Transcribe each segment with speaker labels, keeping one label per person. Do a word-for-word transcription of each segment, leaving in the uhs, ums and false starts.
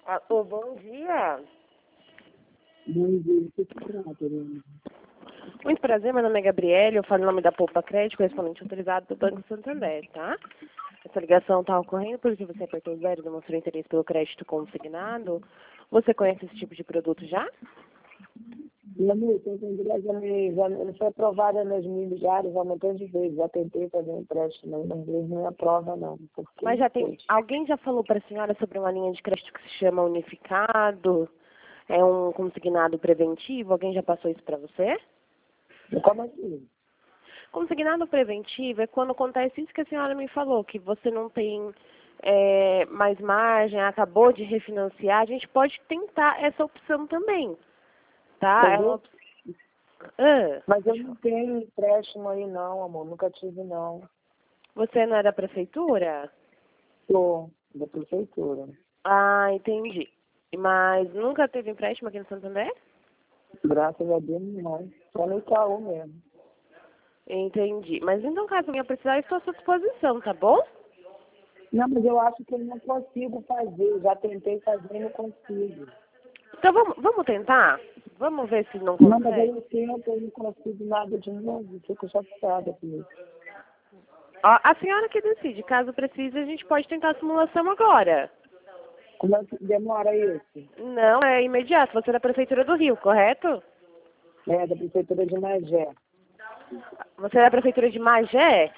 Speaker 1: Ah, ô, bom dia.
Speaker 2: Bom dia, que trata, né?
Speaker 1: Muito prazer, meu nome é Gabriele, eu falo em nome da Poupa Crédito, correspondente autorizado do Banco Santander, tá? Essa ligação está ocorrendo porque você apertou zero e demonstrou interesse pelo crédito consignado. Você conhece esse tipo de produto já?
Speaker 2: Minha amiga, eu entendi, já, me, já eu fui aprovada nas milhares, já um montão de vezes. Já tentei fazer um empréstimo, mas eles não aprova não. Porque
Speaker 1: Mas já tem.
Speaker 2: pois,
Speaker 1: Alguém já falou para a senhora sobre uma linha de crédito que se chama Unificado? É um consignado preventivo? Alguém já passou isso para você?
Speaker 2: como assim?
Speaker 1: Consignado preventivo é quando acontece isso que a senhora me falou, que você não tem é, mais margem, acabou de refinanciar. A gente pode tentar essa opção também, tá? É
Speaker 2: Mas
Speaker 1: uma
Speaker 2: eu,
Speaker 1: op... ah,
Speaker 2: mas eu
Speaker 1: pode
Speaker 2: não
Speaker 1: falar.
Speaker 2: tenho empréstimo aí não, amor. Nunca tive não.
Speaker 1: Você não é da prefeitura?
Speaker 2: Sou da prefeitura.
Speaker 1: Ah, entendi. Mas nunca teve empréstimo aqui no Santander?
Speaker 2: Graças a Deus não. Só no Itaú mesmo.
Speaker 1: Entendi. Mas então, caso venha precisar, eu estou à sua disposição, tá bom?
Speaker 2: Não, mas eu acho que eu não consigo fazer. Já tentei fazer e não consigo.
Speaker 1: Então vamos, vamos tentar? Vamos ver se não
Speaker 2: Não, mas aí
Speaker 1: consegue.
Speaker 2: eu tento e não consigo nada de novo. Fico chateada com isso.
Speaker 1: Ó, a senhora que decide. Caso precise, a gente pode tentar a simulação agora.
Speaker 2: Como é que demora isso?
Speaker 1: Não, é imediato. Você é da Prefeitura do Rio, correto?
Speaker 2: É, da prefeitura de Magé.
Speaker 1: Você é da Prefeitura de Magé?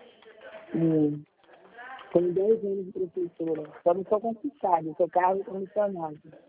Speaker 2: Hum. Tenho dez anos de prefeitura. Só não sou complicado, sou cargo comissionado.